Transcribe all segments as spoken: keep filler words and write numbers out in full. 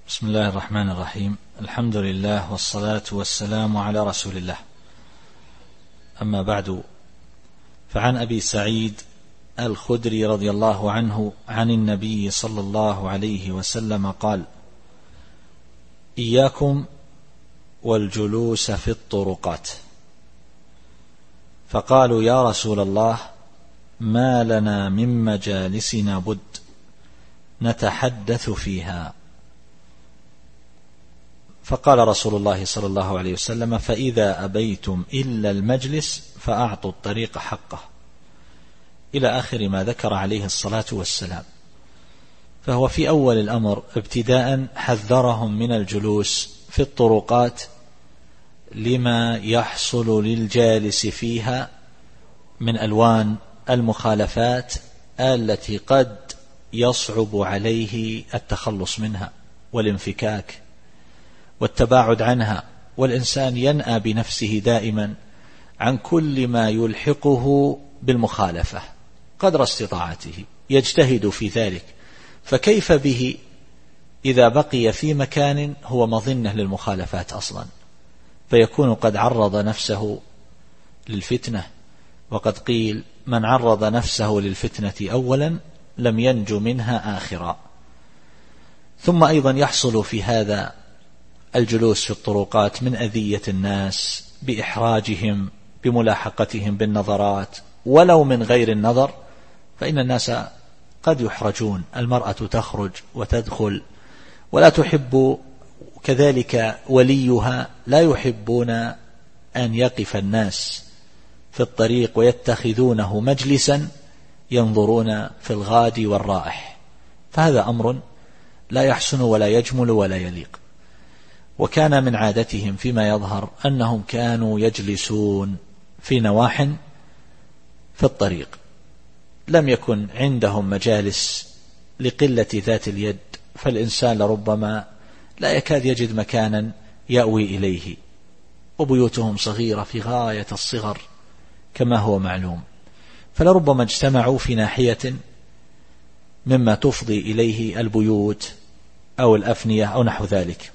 بسم الله الرحمن الرحيم. الحمد لله والصلاة والسلام على رسول الله. أما بعد، فعن أبي سعيد الخدري رضي الله عنه عن النبي صلى الله عليه وسلم قال: إياكم والجلوس في الطرقات. فقالوا: يا رسول الله، ما لنا من مجالسنا بد نتحدث فيها. فقال رسول الله صلى الله عليه وسلم: فإذا أبيتم إلا المجلس فأعطوا الطريق حقه، إلى آخر ما ذكر عليه الصلاة والسلام. فهو في أول الأمر ابتداء حذرهم من الجلوس في الطرقات لما يحصل للجالس فيها من ألوان المخالفات التي قد يصعب عليه التخلص منها والانفكاك والتباعد عنها، والإنسان ينأى بنفسه دائما عن كل ما يلحقه بالمخالفة قدر استطاعته، يجتهد في ذلك. فكيف به إذا بقي في مكان هو مظنة للمخالفات أصلا، فيكون قد عرض نفسه للفتنة. وقد قيل: من عرض نفسه للفتنة أولا لم ينجو منها آخرا. ثم أيضا يحصل في هذا الجلوس في الطرقات من أذية الناس بإحراجهم بملاحقتهم بالنظرات، ولو من غير النظر، فإن الناس قد يحرجون. المرأة تخرج وتدخل ولا تحب، كذلك وليها لا يحبون أن يقف الناس في الطريق ويتخذونه مجلسا ينظرون في الغادي والرائح، فهذا أمر لا يحسن ولا يجمل ولا يليق. وكان من عادتهم فيما يظهر أنهم كانوا يجلسون في نواح في الطريق، لم يكن عندهم مجالس لقلة ذات اليد، فالإنسان لربما لا يكاد يجد مكانا يأوي إليه، وبيوتهم صغيرة في غاية الصغر كما هو معلوم، فلربما اجتمعوا في ناحية مما تفضي إليه البيوت أو الأفنية أو نحو ذلك.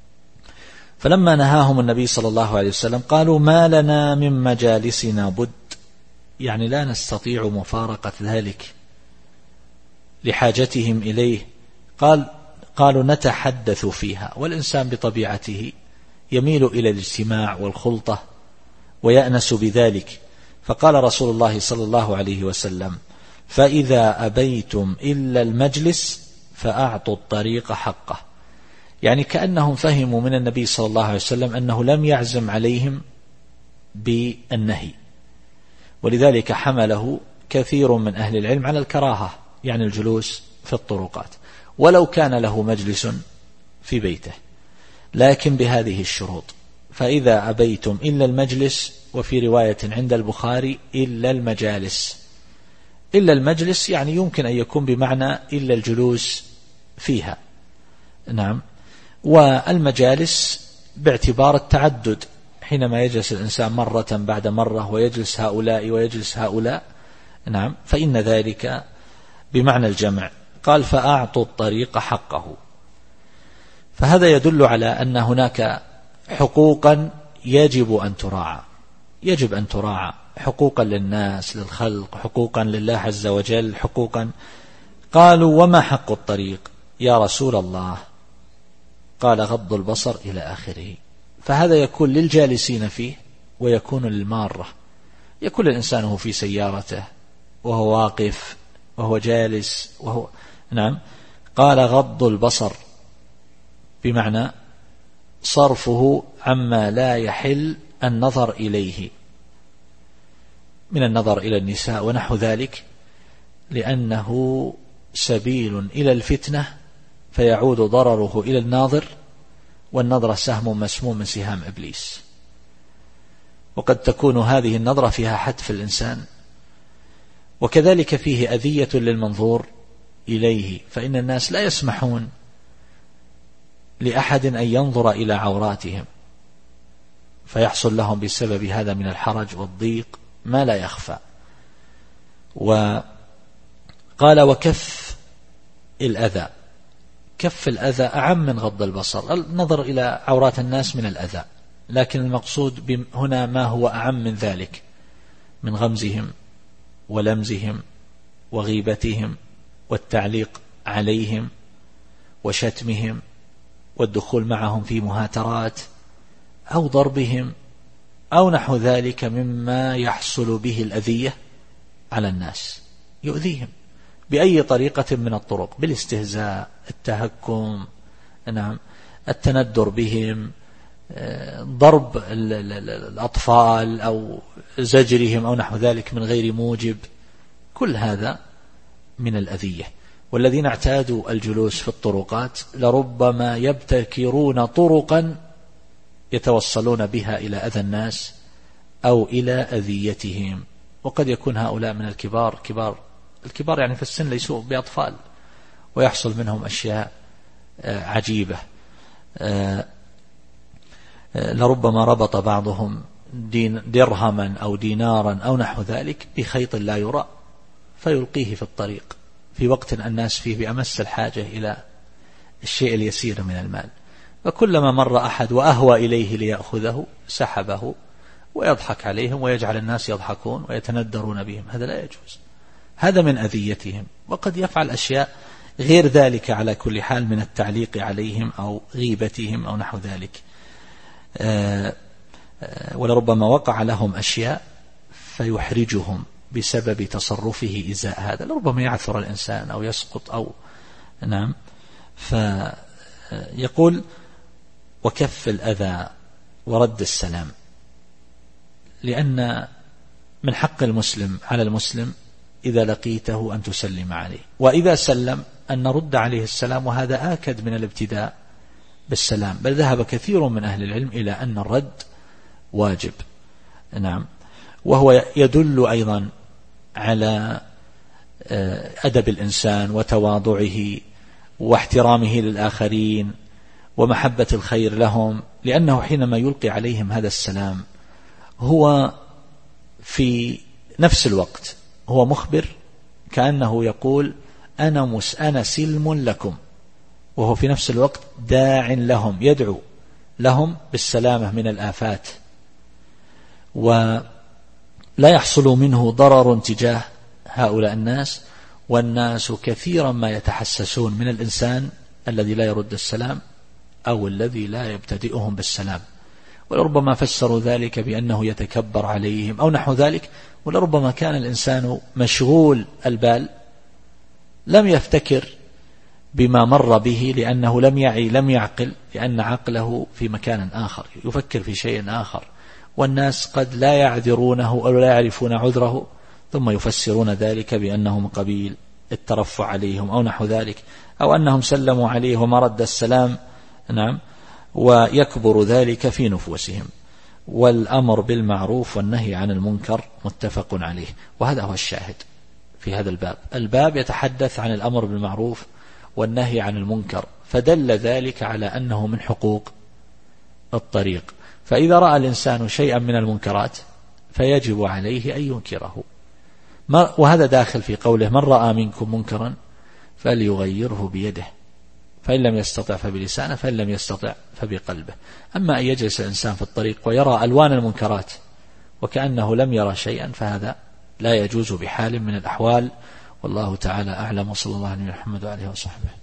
فلما نهاهم النبي صلى الله عليه وسلم قالوا: ما لنا من مجالسنا بد، يعني لا نستطيع مفارقة ذلك لحاجتهم إليه. قال قالوا: نتحدث فيها. والإنسان بطبيعته يميل إلى الاجتماع والخلطة ويأنس بذلك. فقال رسول الله صلى الله عليه وسلم: فإذا أبيتم إلا المجلس فأعطوا الطريق حقه، يعني كأنهم فهموا من النبي صلى الله عليه وسلم أنه لم يعزم عليهم بالنهي، ولذلك حمله كثير من أهل العلم على الكراهة، يعني الجلوس في الطرقات، ولو كان له مجلس في بيته، لكن بهذه الشروط: فإذا أبيتم إلا المجلس، وفي رواية عند البخاري إلا المجالس. إلا المجلس يعني يمكن أن يكون بمعنى إلا الجلوس فيها، نعم. والمجالس باعتبار التعدد، حينما يجلس الإنسان مرة بعد مرة ويجلس هؤلاء ويجلس هؤلاء، نعم، فإن ذلك بمعنى الجمع. قال: فأعطوا الطريق حقه. فهذا يدل على أن هناك حقوقا يجب أن تراعى، يجب أن تراعى حقوقا للناس للخلق، حقوقا لله عز وجل، حقوقا. قالوا: وما حق الطريق يا رسول الله؟ قال: غض البصر، إلى آخره. فهذا يكون للجالسين فيه ويكون للمارة. يكون الإنسان هو في سيارته وهو واقف وهو جالس وهو، نعم. قال: غض البصر بمعنى صرفه عما لا يحل النظر إليه من النظر إلى النساء ونحو ذلك، لأنه سبيل إلى الفتنة، فيعود ضرره إلى الناظر، والنظرة سهم مسموم من سهام إبليس، وقد تكون هذه النظرة فيها حتف الإنسان، وكذلك فيه أذية للمنظور إليه، فإن الناس لا يسمحون لأحد أن ينظر إلى عوراتهم، فيحصل لهم بسبب هذا من الحرج والضيق ما لا يخفى. وقال: وكف الأذى، كف الأذى أعم من غض البصر. النظر إلى عورات الناس من الأذى، لكن المقصود هنا ما هو أعم من ذلك من غمزهم ولمزهم وغيبتهم والتعليق عليهم وشتمهم والدخول معهم في مهاترات أو ضربهم أو نحو ذلك مما يحصل به الأذية على الناس، يؤذيهم بأي طريقة من الطرق، بالاستهزاء، التهكم، نعم، التندر بهم، ضرب الأطفال أو زجرهم أو نحو ذلك من غير موجب، كل هذا من الأذية. والذين اعتادوا الجلوس في الطرقات لربما يبتكرون طرقا يتوصلون بها إلى أذى الناس أو إلى أذيتهم. وقد يكون هؤلاء من الكبار، كبار الكبار يعني في السن ليسوا بأطفال، ويحصل منهم أشياء عجيبة. لربما ربط بعضهم درهما أو دينارا أو نحو ذلك بخيط لا يرى فيلقيه في الطريق في وقت الناس فيه بأمس الحاجة إلى الشيء اليسير من المال، فكلما مر أحد وأهوى إليه ليأخذه سحبه ويضحك عليهم ويجعل الناس يضحكون ويتندرون بهم. هذا لا يجوز، هذا من أذيتهم. وقد يفعل أشياء غير ذلك على كل حال من التعليق عليهم أو غيبتهم أو نحو ذلك. ولربما وقع لهم أشياء فيحرجهم بسبب تصرفه إزاء هذا، لربما يعثر الإنسان أو يسقط أو نعم. فيقول وكف الأذى ورد السلام، لأن من حق المسلم على المسلم إذا لقيته أن تسلم عليه، وإذا سلم أن نرد عليه السلام، وهذا آكد من الابتداء بالسلام. بل ذهب كثير من أهل العلم إلى أن الرد واجب، نعم. وهو يدل أيضا على أدب الإنسان وتواضعه واحترامه للآخرين ومحبة الخير لهم، لأنه حينما يلقي عليهم هذا السلام هو في نفس الوقت هو مخبر، كأنه يقول أنا مس أنا سلم لكم، وهو في نفس الوقت داع لهم، يدعو لهم بالسلامة من الآفات، ولا يحصل منه ضرر تجاه هؤلاء الناس. والناس كثيرا ما يتحسسون من الإنسان الذي لا يرد السلام أو الذي لا يبتدئهم بالسلام، ولربما فسروا ذلك بأنه يتكبر عليهم أو نحو ذلك. ولربما كان الإنسان مشغول البال لم يفتكر بما مر به، لأنه لم يعي لم يعقل، لأن عقله في مكان آخر يفكر في شيء آخر. والناس قد لا يعذرونه أو لا يعرفون عذره، ثم يفسرون ذلك بأنهم قبيل الترفع عليهم أو نحو ذلك، أو أنهم سلموا عليه وما رد السلام، نعم، ويكبر ذلك في نفوسهم. والأمر بالمعروف والنهي عن المنكر متفق عليه، وهذا هو الشاهد في هذا الباب. الباب يتحدث عن الأمر بالمعروف والنهي عن المنكر، فدل ذلك على أنه من حقوق الطريق. فإذا رأى الإنسان شيئا من المنكرات فيجب عليه أن ينكره، وهذا داخل في قوله من رأى منكم منكرا فليغيره بيده، فإن لم يستطع فبلسانه، فإن لم يستطع فبقلبه. أما أن يجلس الإنسان في الطريق ويرى ألوان المنكرات وكأنه لم يرى شيئا فهذا لا يجوز بحال من الأحوال. والله تعالى أعلم، وصلى الله عليه محمد وعليه وصحبه.